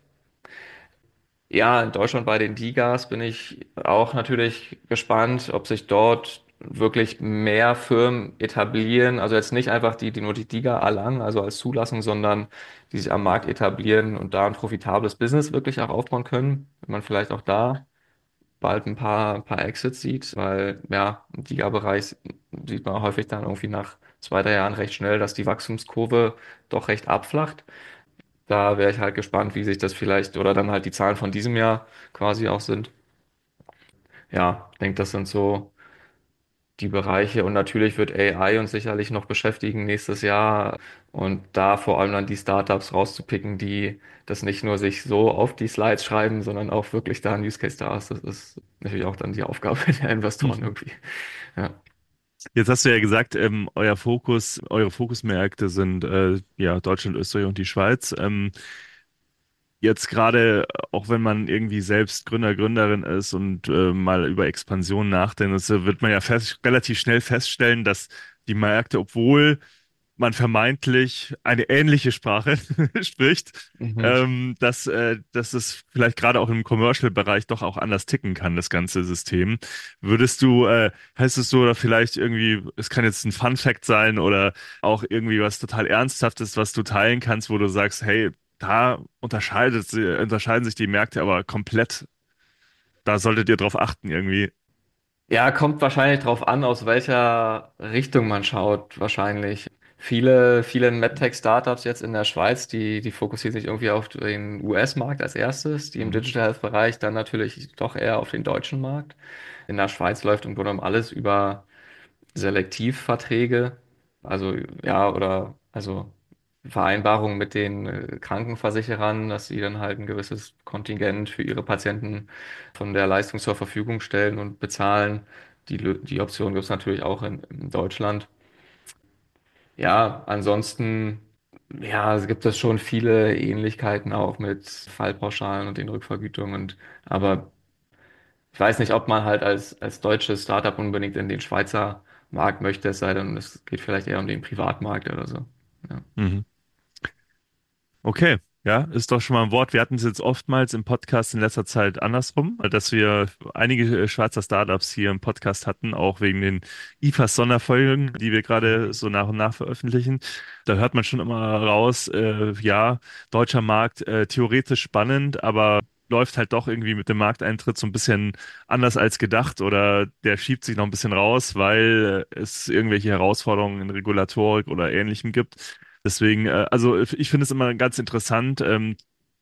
Ja, in Deutschland bei den DiGAs bin ich auch natürlich gespannt, ob sich dort wirklich mehr Firmen etablieren. Also jetzt nicht einfach die, die nur die DiGA erlangen, also als Zulassung, sondern die sich am Markt etablieren und da ein profitables Business wirklich auch aufbauen können. Wenn man vielleicht auch da bald ein paar, ein paar Exits sieht, weil ja, im Giga-Bereich sieht man häufig dann irgendwie nach zwei, drei Jahren recht schnell, dass die Wachstumskurve doch recht abflacht. Da wäre ich halt gespannt, wie sich das vielleicht oder dann halt die Zahlen von diesem Jahr quasi auch sind. Ja, ich denke, das sind so die Bereiche und natürlich wird A I uns sicherlich noch beschäftigen nächstes Jahr und da vor allem dann die Startups rauszupicken, die das nicht nur sich so auf die Slides schreiben, sondern auch wirklich da ein Use Case da ist. Das ist natürlich auch dann die Aufgabe der Investoren irgendwie. Ja. Jetzt hast du ja gesagt, ähm, euer Fokus, eure Fokusmärkte sind äh, ja Deutschland, Österreich und die Schweiz. Ähm, jetzt gerade, auch wenn man irgendwie selbst Gründer, Gründerin ist und äh, mal über Expansion nachdenkt, so wird man ja fest, relativ schnell feststellen, dass die Märkte, obwohl man vermeintlich eine ähnliche Sprache spricht, Mhm. ähm, dass, äh, dass es vielleicht gerade auch im Commercial-Bereich doch auch anders ticken kann, das ganze System. Würdest du, äh, heißt es so, oder vielleicht irgendwie, es kann jetzt ein Fun-Fact sein oder auch irgendwie was total Ernsthaftes, was du teilen kannst, wo du sagst, hey, da unterscheidet, sie- unterscheiden sich die Märkte aber komplett. Da solltet ihr drauf achten irgendwie. Ja, kommt wahrscheinlich drauf an, aus welcher Richtung man schaut, wahrscheinlich. Viele, viele MedTech-Startups jetzt in der Schweiz, die, die fokussieren sich irgendwie auf den U S-Markt als erstes, die im Mhm. Digital Health-Bereich dann natürlich doch eher auf den deutschen Markt. In der Schweiz läuft im Grunde genommen alles über Selektivverträge, also ja, oder also Vereinbarungen mit den äh, Krankenversicherern, dass sie dann halt ein gewisses Kontingent für ihre Patienten von der Leistung zur Verfügung stellen und bezahlen. Die, Lö- die Option gibt es natürlich auch in, in Deutschland. Ja, ansonsten, ja, es gibt es schon viele Ähnlichkeiten auch mit Fallpauschalen und den Rückvergütungen. Und, aber ich weiß nicht, ob man halt als, als deutsches Startup unbedingt in den Schweizer Markt möchte, es sei denn, es geht vielleicht eher um den Privatmarkt oder so. Ja. Mhm. Okay, ja, ist doch schon mal ein Wort. Wir hatten es jetzt oftmals im Podcast in letzter Zeit andersrum, dass wir einige äh, Schweizer Startups hier im Podcast hatten, auch wegen den I F A S-Sonderfolgen, die wir gerade so nach und nach veröffentlichen. Da hört man schon immer raus, äh, ja, deutscher Markt, äh, theoretisch spannend, aber läuft halt doch irgendwie mit dem Markteintritt so ein bisschen anders als gedacht oder der schiebt sich noch ein bisschen raus, weil äh, es irgendwelche Herausforderungen in Regulatorik oder Ähnlichem gibt. Deswegen, äh, also ich finde es immer ganz interessant, ähm,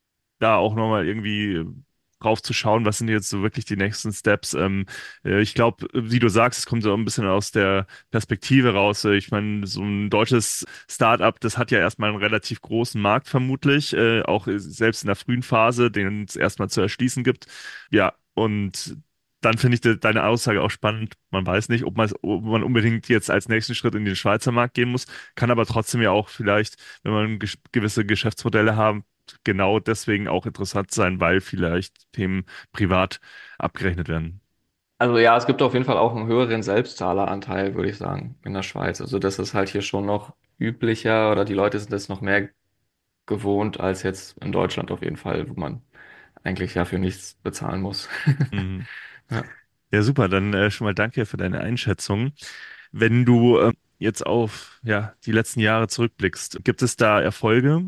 da auch nochmal irgendwie drauf zu schauen, was sind jetzt so wirklich die nächsten Steps. Ähm, äh, ich glaube, wie du sagst, es kommt so ein bisschen aus der Perspektive raus. Äh, Ich meine, so ein deutsches Startup, das hat ja erstmal einen relativ großen Markt vermutlich, äh, auch äh, selbst in der frühen Phase, den es erstmal zu erschließen gibt. Ja, und dann finde ich de deine Aussage auch spannend. Man weiß nicht, ob man, ob man unbedingt jetzt als nächsten Schritt in den Schweizer Markt gehen muss, kann aber trotzdem ja auch vielleicht, wenn man ges gewisse Geschäftsmodelle haben, genau deswegen auch interessant sein, weil vielleicht Themen privat abgerechnet werden. Also ja, es gibt auf jeden Fall auch einen höheren Selbstzahleranteil, würde ich sagen, in der Schweiz. Also das ist halt hier schon noch üblicher oder die Leute sind das noch mehr gewohnt als jetzt in Deutschland auf jeden Fall, wo man eigentlich ja für nichts bezahlen muss. Mhm. Ja. Ja, super. Dann äh, schon mal danke für deine Einschätzung. Wenn du äh, jetzt auf ja, die letzten Jahre zurückblickst, gibt es da Erfolge?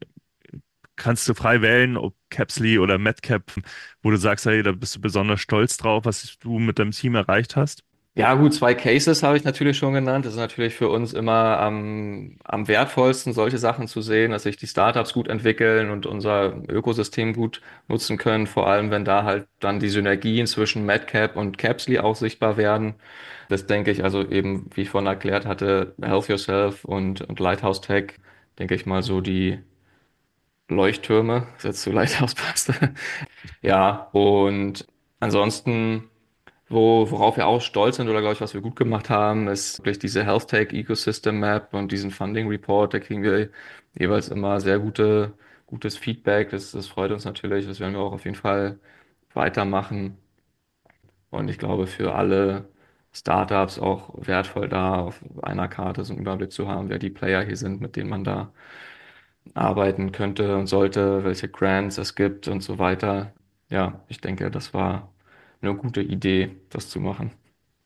Kannst du frei wählen, ob Capsly oder Madcap, wo du sagst, hey, da bist du besonders stolz drauf, was du mit deinem Team erreicht hast? Ja, gut, zwei Cases habe ich natürlich schon genannt. Das ist natürlich für uns immer am, am wertvollsten, solche Sachen zu sehen, dass sich die Startups gut entwickeln und unser Ökosystem gut nutzen können. Vor allem, wenn da halt dann die Synergien zwischen Madcap und Capsly auch sichtbar werden. Das denke ich, also eben, wie ich vorhin erklärt hatte, Health Yourself und, und Lighthouse Tech, denke ich mal so die Leuchttürme, das jetzt zu Lighthouse passt. Ja, und ansonsten. Wo, worauf wir auch stolz sind oder glaube ich, was wir gut gemacht haben, ist wirklich diese Health Tech Ecosystem Map und diesen Funding Report. Da kriegen wir jeweils immer sehr gute, gutes Feedback. Das, das freut uns natürlich. Das werden wir auch auf jeden Fall weitermachen. Und ich glaube, für alle Startups auch wertvoll da auf einer Karte so einen Überblick zu haben, wer die Player hier sind, mit denen man da arbeiten könnte und sollte, welche Grants es gibt und so weiter. Ja, ich denke, das war eine gute Idee, das zu machen.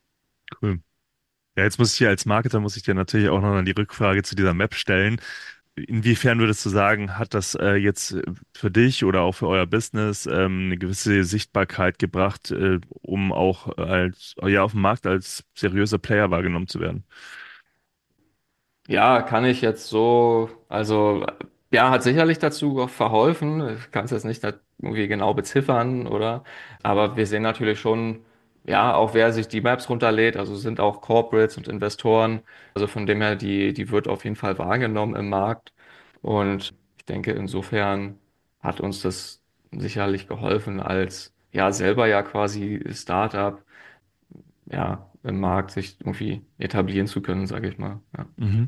Cool. Ja, jetzt muss ich hier als Marketer, muss ich dir natürlich auch noch die Rückfrage zu dieser Map stellen. inwiefern würdest du sagen, hat das äh, jetzt äh, für dich oder auch für euer Business ähm, eine gewisse Sichtbarkeit gebracht, äh, um auch als, ja, auf dem Markt als seriöser Player wahrgenommen zu werden? Ja, kann ich jetzt so, also ja, hat sicherlich dazu verholfen. Ich kann es jetzt nicht irgendwie genau beziffern, oder? Aber wir sehen natürlich schon, ja, auch wer sich die Maps runterlädt, also sind auch Corporates und Investoren. Also von dem her, die, die wird auf jeden Fall wahrgenommen im Markt. Und ich denke, insofern hat uns das sicherlich geholfen, als ja selber ja quasi Startup, ja, im Markt sich irgendwie etablieren zu können, sage ich mal. Ja. Mhm.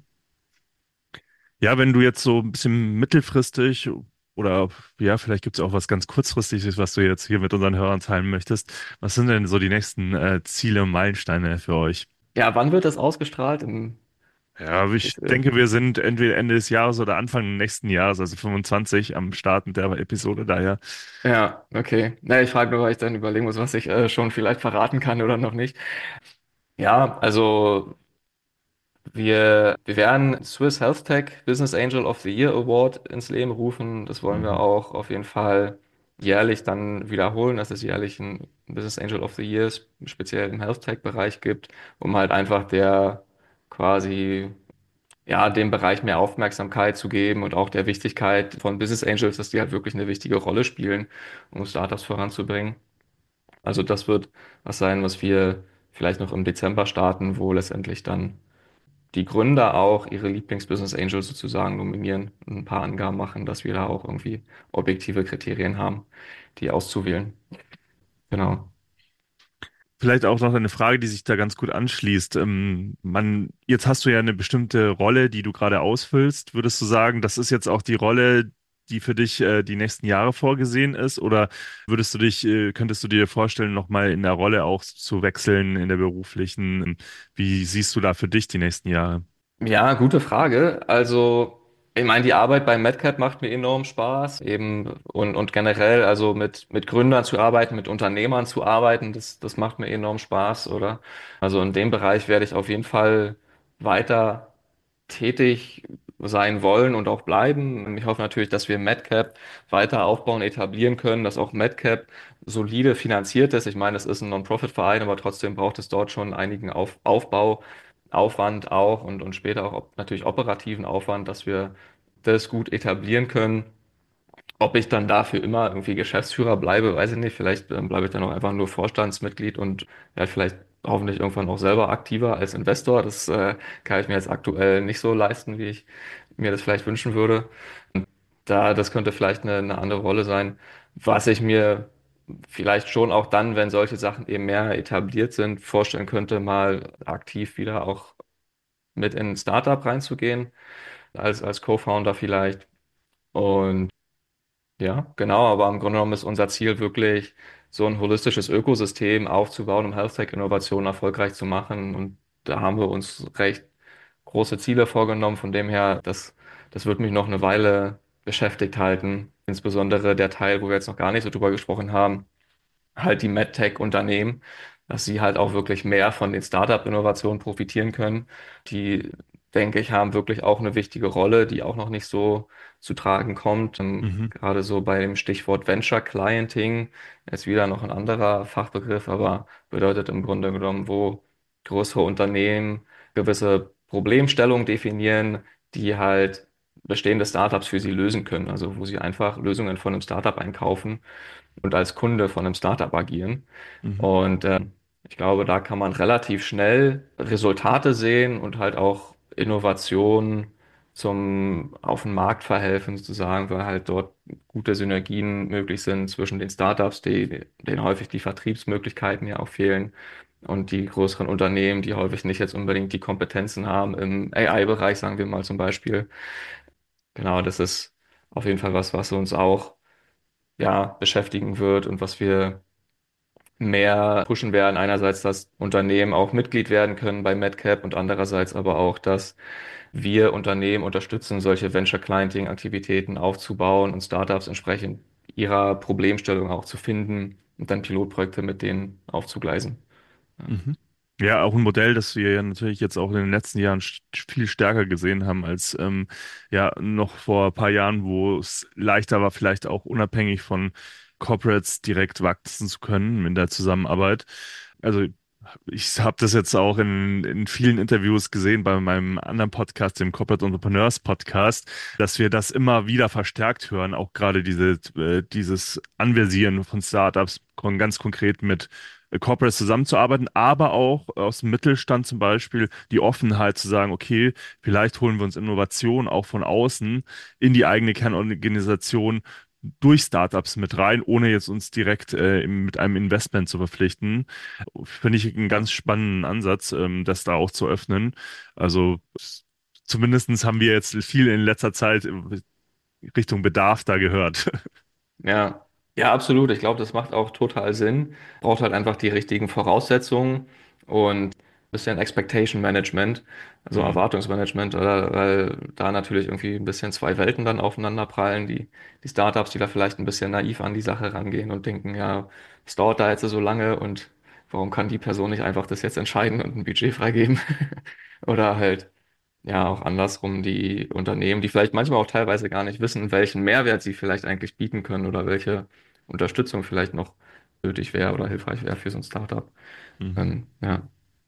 Ja, wenn du jetzt so ein bisschen mittelfristig oder ja, vielleicht gibt es auch was ganz kurzfristiges, was du jetzt hier mit unseren Hörern teilen möchtest. Was sind denn so die nächsten äh, Ziele und Meilensteine für euch? Ja, wann wird das ausgestrahlt? Im, Ja, ich ist, äh, denke, wir sind entweder Ende des Jahres oder Anfang nächsten Jahres, also fünfundzwanzig, am Start mit der Episode daher. ja, okay. Na, ich frage nur, weil ich dann überlegen muss, was ich äh, schon vielleicht verraten kann oder noch nicht. Ja, also wir, wir werden Swiss Health Tech Business Angel of the Year Award ins Leben rufen. Das wollen wir Mhm. auch auf jeden Fall jährlich dann wiederholen, dass es jährlich ein Business Angel of the Year speziell im Health Tech Bereich gibt, um halt einfach der quasi ja, dem Bereich mehr Aufmerksamkeit zu geben und auch der Wichtigkeit von Business Angels, dass die halt wirklich eine wichtige Rolle spielen, um Startups voranzubringen. Also das wird was sein, was wir vielleicht noch im Dezember starten, wo letztendlich dann die Gründer auch ihre Lieblings-Business Angels sozusagen nominieren und ein paar Angaben machen, dass wir da auch irgendwie objektive Kriterien haben, die auszuwählen. Genau. Vielleicht auch noch eine Frage, die sich da ganz gut anschließt. Ähm, man, jetzt hast du ja eine bestimmte Rolle, die du gerade ausfüllst. Würdest du sagen, das ist jetzt auch die Rolle, die für dich äh, die nächsten Jahre vorgesehen ist? Oder würdest du dich, äh, könntest du dir vorstellen, nochmal in der Rolle auch zu wechseln, in der beruflichen? Wie siehst du da für dich die nächsten Jahre? Ja, gute Frage. Also, ich meine, die Arbeit bei MadCap macht mir enorm Spaß, eben und, und generell, also mit, mit Gründern zu arbeiten, mit Unternehmern zu arbeiten, das, das macht mir enorm Spaß, oder? Also in dem Bereich werde ich auf jeden Fall weiter tätig sein wollen und auch bleiben. Ich hoffe natürlich, dass wir MadCap weiter aufbauen, etablieren können, dass auch MadCap solide finanziert ist. Ich meine, es ist ein Non-Profit-Verein, aber trotzdem braucht es dort schon einigen Auf Aufbau. Aufwand auch und, und später auch op natürlich operativen Aufwand, dass wir das gut etablieren können. Ob ich dann dafür immer irgendwie Geschäftsführer bleibe, weiß ich nicht. Vielleicht ähm, bleibe ich dann auch einfach nur Vorstandsmitglied und werde vielleicht hoffentlich irgendwann auch selber aktiver als Investor. Das äh, kann ich mir jetzt aktuell nicht so leisten, wie ich mir das vielleicht wünschen würde. Da, das könnte vielleicht eine, eine andere Rolle sein. Was ich mir vielleicht schon auch dann, wenn solche Sachen eben mehr etabliert sind, vorstellen könnte, mal aktiv wieder auch mit in ein Startup reinzugehen, als, als Co-Founder vielleicht. Und ja, genau, aber im Grunde genommen ist unser Ziel wirklich, so ein holistisches Ökosystem aufzubauen, um Health-Tech-Innovationen erfolgreich zu machen. Und da haben wir uns recht große Ziele vorgenommen. Von dem her, das, das wird mich noch eine Weile beschäftigt halten. Insbesondere der Teil, wo wir jetzt noch gar nicht so drüber gesprochen haben, halt die MedTech-Unternehmen, dass sie halt auch wirklich mehr von den Startup-Innovationen profitieren können. Die, denke ich, haben wirklich auch eine wichtige Rolle, die auch noch nicht so zu tragen kommt. Ähm, Mhm. gerade so bei dem Stichwort Venture Clienting ist wieder noch ein anderer Fachbegriff, aber bedeutet im Grunde genommen, wo größere Unternehmen gewisse Problemstellungen definieren, die halt bestehende Startups für sie lösen können. Also wo sie einfach Lösungen von einem Startup einkaufen und als Kunde von einem Startup agieren. Mhm. Und äh, ich glaube, da kann man relativ schnell Resultate sehen und halt auch Innovationen zum auf den Markt verhelfen, sozusagen, weil halt dort gute Synergien möglich sind zwischen den Startups, die, denen häufig die Vertriebsmöglichkeiten ja auch fehlen, und die größeren Unternehmen, die häufig nicht jetzt unbedingt die Kompetenzen haben im A I-Bereich, sagen wir mal zum Beispiel. Genau, das ist auf jeden Fall was, was uns auch ja, beschäftigen wird und was wir mehr pushen werden. Einerseits, dass Unternehmen auch Mitglied werden können bei MedCap und andererseits aber auch, dass wir Unternehmen unterstützen, solche Venture Clienting Aktivitäten aufzubauen und Startups entsprechend ihrer Problemstellung auch zu finden und dann Pilotprojekte mit denen aufzugleisen. Ja. Mhm. Ja, auch ein Modell, das wir ja natürlich jetzt auch in den letzten Jahren st- viel stärker gesehen haben als ähm, ja noch vor ein paar Jahren, wo es leichter war, vielleicht auch unabhängig von Corporates direkt wachsen zu können in der Zusammenarbeit. Also ich habe das jetzt auch in, in vielen Interviews gesehen bei meinem anderen Podcast, dem Corporate Entrepreneurs Podcast, dass wir das immer wieder verstärkt hören, auch gerade diese, äh, dieses Anversieren von Startups kon ganz konkret mit äh, Corporates zusammenzuarbeiten, aber auch aus dem Mittelstand zum Beispiel die Offenheit zu sagen, okay, vielleicht holen wir uns Innovation auch von außen in die eigene Kernorganisation durch Startups mit rein, ohne jetzt uns direkt äh, im- mit einem Investment zu verpflichten. Finde ich einen ganz spannenden Ansatz, ähm, das da auch zu öffnen. Also s- zumindestens haben wir jetzt viel in letzter Zeit Richtung Bedarf da gehört. Ja, ja, absolut. Ich glaube, das macht auch total Sinn. Braucht halt einfach die richtigen Voraussetzungen und ein bisschen Expectation Management, also Hm. Erwartungsmanagement, oder, weil da natürlich irgendwie ein bisschen zwei Welten dann aufeinander prallen. Die, die Startups, die da vielleicht ein bisschen naiv an die Sache rangehen und denken, ja, es dauert da jetzt so lange und warum kann die Person nicht einfach das jetzt entscheiden und ein Budget freigeben? Oder halt ja, auch andersrum, die Unternehmen, die vielleicht manchmal auch teilweise gar nicht wissen, welchen Mehrwert sie vielleicht eigentlich bieten können oder welche Unterstützung vielleicht noch nötig wäre oder hilfreich wäre für so ein Startup. Mhm. Ähm, ja.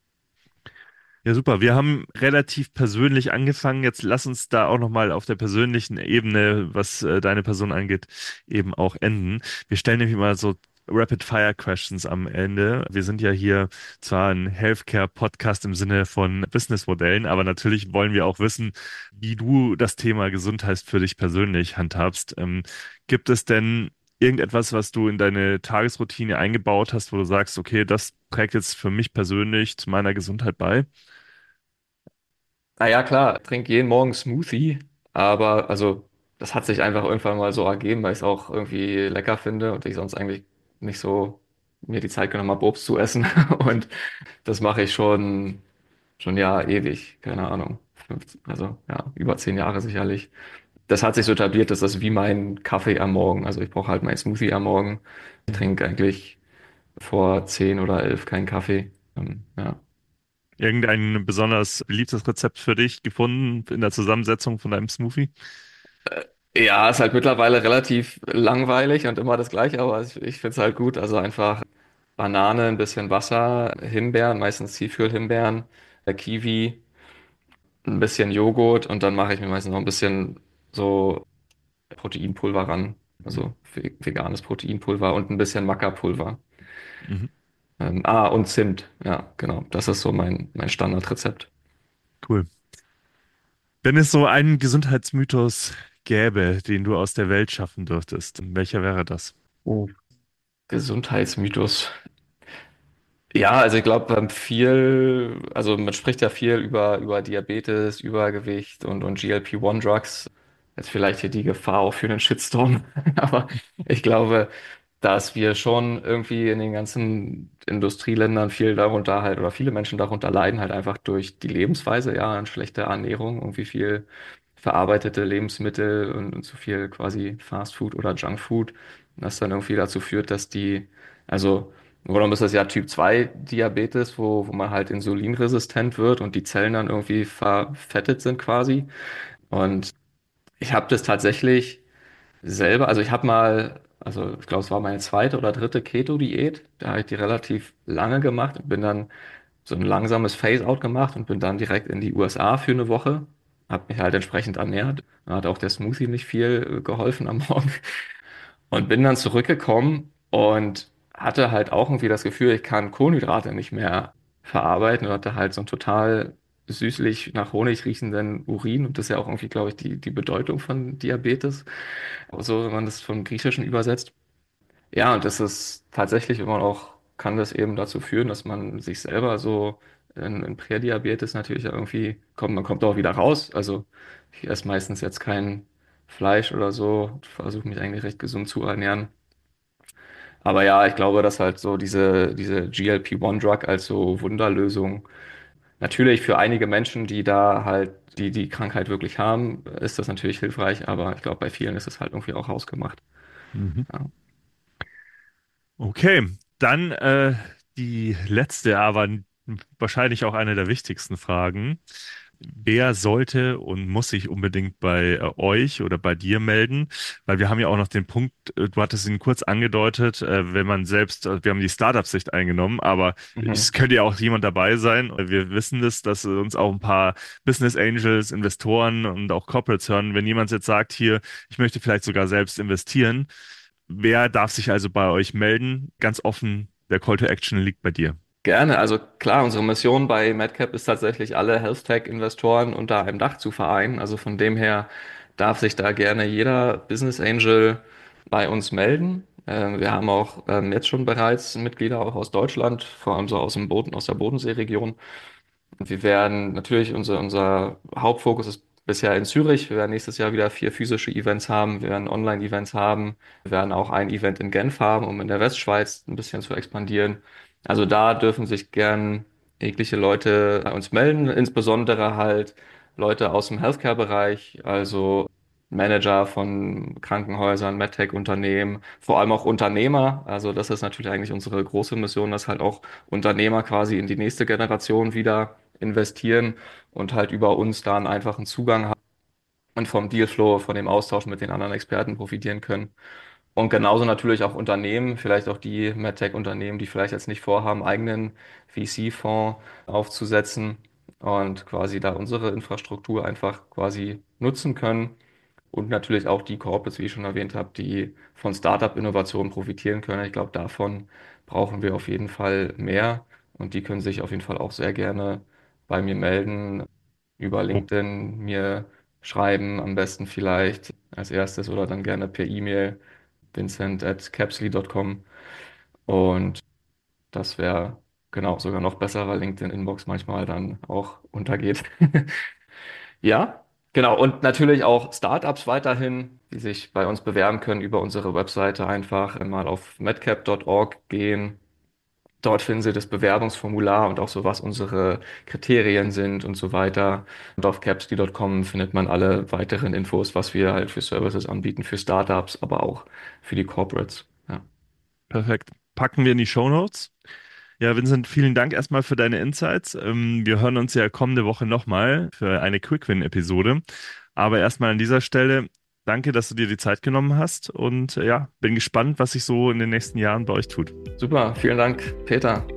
Ja, super. Wir haben relativ persönlich angefangen. Jetzt lass uns da auch nochmal auf der persönlichen Ebene, was äh, deine Person angeht, eben auch enden. Wir stellen nämlich mal so Rapid-Fire-Questions am Ende. Wir sind ja hier zwar ein Healthcare-Podcast im Sinne von Businessmodellen, aber natürlich wollen wir auch wissen, wie du das Thema Gesundheit für dich persönlich handhabst. Ähm, gibt es denn irgendetwas, was du in deine Tagesroutine eingebaut hast, wo du sagst, okay, das trägt jetzt für mich persönlich zu meiner Gesundheit bei? Ah ja, klar, ich trinke jeden Morgen Smoothie, aber also das hat sich einfach irgendwann mal so ergeben, weil ich es auch irgendwie lecker finde und ich sonst eigentlich nicht so mir die Zeit genommen habe, Obst zu essen. Und das mache ich schon, schon ja ewig, keine Ahnung. fünfzehn, also ja, über zehn Jahre sicherlich. Das hat sich so etabliert, dass das wie mein Kaffee am Morgen. Also ich brauche halt mein Smoothie am Morgen. Ich Mhm. trinke eigentlich vor zehn oder elf keinen Kaffee. Ähm, ja. Irgendein besonders beliebtes Rezept für dich gefunden in der Zusammensetzung von deinem Smoothie? Ja, ist halt mittlerweile relativ langweilig und immer das Gleiche, aber ich, ich finde es halt gut. Also einfach Banane, ein bisschen Wasser, Himbeeren, meistens Tiefkühl-Himbeeren, äh, Kiwi, ein bisschen Joghurt und dann mache ich mir meistens noch ein bisschen so Proteinpulver ran. Mhm. Also ve- veganes Proteinpulver und ein bisschen Maca-Pulver. Mhm. Ähm, ah, und Zimt. Ja, genau. Das ist so mein, mein Standardrezept. Cool. Wenn es so einen Gesundheitsmythos gäbe, den du aus der Welt schaffen dürftest, welcher wäre das? Oh. Gesundheitsmythos. Ja, also ich glaube, ähm, viel, also man spricht ja viel über, über Diabetes, Übergewicht und, und G L P eins Drugs. Jetzt vielleicht hier die Gefahr auch für einen Shitstorm. Aber ich glaube, dass wir schon irgendwie in den ganzen Industrieländern viel darunter halt oder viele Menschen darunter leiden, halt einfach durch die Lebensweise, ja, eine schlechte Ernährung, irgendwie viel verarbeitete Lebensmittel und, und zu viel quasi Fast Food oder Junk Food, was dann irgendwie dazu führt, dass die, also im Grunde genommen ist das ja Typ zwei Diabetes, wo, wo man halt insulinresistent wird und die Zellen dann irgendwie verfettet sind quasi. Und ich habe das tatsächlich selber, also ich habe mal, also ich glaube, es war meine zweite oder dritte Keto-Diät, da habe ich die relativ lange gemacht und bin dann so ein langsames Phase-out gemacht und bin dann direkt in die U S A für eine Woche, habe mich halt entsprechend ernährt. Da hat auch der Smoothie nicht viel äh, geholfen am Morgen. Und bin dann zurückgekommen und hatte halt auch irgendwie das Gefühl, ich kann Kohlenhydrate nicht mehr verarbeiten und hatte halt so einen total süßlich nach Honig riechenden Urin. Und das ist ja auch irgendwie, glaube ich, die, die Bedeutung von Diabetes, so wenn man das vom Griechischen übersetzt. Ja, und das ist tatsächlich immer auch, kann das eben dazu führen, dass man sich selber so in, in Prädiabetes natürlich ja irgendwie kommt, man kommt auch wieder raus. Also ich esse meistens jetzt kein Fleisch oder so, versuche mich eigentlich recht gesund zu ernähren. Aber ja, ich glaube, dass halt so diese, diese G L P eins Drug als so Wunderlösung, natürlich für einige Menschen, die da halt, die die Krankheit wirklich haben, ist das natürlich hilfreich, aber ich glaube, bei vielen ist es halt irgendwie auch hausgemacht. Mhm. Ja. Okay, dann äh, die letzte, aber wahrscheinlich auch eine der wichtigsten Fragen. Wer sollte und muss sich unbedingt bei äh, euch oder bei dir melden? Weil wir haben ja auch noch den Punkt, äh, du hattest ihn kurz angedeutet, äh, wenn man selbst, äh, wir haben die Startup-Sicht eingenommen, aber es Mhm. könnte ja auch jemand dabei sein. Wir wissen das, dass uns auch ein paar Business Angels, Investoren und auch Corporates hören. Wenn jemand jetzt sagt, hier, ich möchte vielleicht sogar selbst investieren, wer darf sich also bei euch melden? Ganz offen, der Call to Action liegt bei dir. Gerne. Also klar, unsere Mission bei MadCap ist tatsächlich, alle Health Tech-Investoren unter einem Dach zu vereinen. Also von dem her darf sich da gerne jeder Business Angel bei uns melden. Ähm, wir haben auch ähm, jetzt schon bereits Mitglieder auch aus Deutschland, vor allem so aus dem Boden, aus der Bodenseeregion. Und wir werden natürlich, unser, unser Hauptfokus ist bisher in Zürich. Wir werden nächstes Jahr wieder vier physische Events haben. Wir werden Online-Events haben. Wir werden auch ein Event in Genf haben, um in der Westschweiz ein bisschen zu expandieren. Also da dürfen sich gern jegliche Leute bei uns melden, insbesondere halt Leute aus dem Healthcare-Bereich, also Manager von Krankenhäusern, MedTech-Unternehmen, vor allem auch Unternehmer. Also das ist natürlich eigentlich unsere große Mission, dass halt auch Unternehmer quasi in die nächste Generation wieder investieren und halt über uns da einen einfachen Zugang haben und vom Dealflow, von dem Austausch mit den anderen Experten profitieren können. Und genauso natürlich auch Unternehmen, vielleicht auch die MedTech-Unternehmen, die vielleicht jetzt nicht vorhaben, eigenen V C-Fonds aufzusetzen und quasi da unsere Infrastruktur einfach quasi nutzen können. Und natürlich auch die Corporates, wie ich schon erwähnt habe, die von Startup-Innovationen profitieren können. Ich glaube, davon brauchen wir auf jeden Fall mehr. Und die können sich auf jeden Fall auch sehr gerne bei mir melden, über Wo, LinkedIn mir schreiben, am besten vielleicht als erstes oder dann gerne per E-Mail vincent at capsly Punkt com. Und das wäre genau sogar noch besser, weil LinkedIn-Inbox manchmal dann auch untergeht. Ja, genau. Und natürlich auch Startups weiterhin, die sich bei uns bewerben können über unsere Webseite. Einfach mal auf medcap Punkt org gehen. Dort finden Sie das Bewerbungsformular und auch so, was unsere Kriterien sind und so weiter. Und auf capsly Punkt com findet man alle weiteren Infos, was wir halt für Services anbieten, für Startups, aber auch für die Corporates. Ja. perfekt. Packen wir in die Shownotes. Ja, Vincent, vielen Dank erstmal für deine Insights. Ähm, wir hören uns ja kommende Woche nochmal für eine Quick-Win-Episode. Aber erstmal an dieser Stelle, danke, dass du dir die Zeit genommen hast und äh, ja, bin gespannt, was sich so in den nächsten Jahren bei euch tut. Super, vielen Dank, Peter.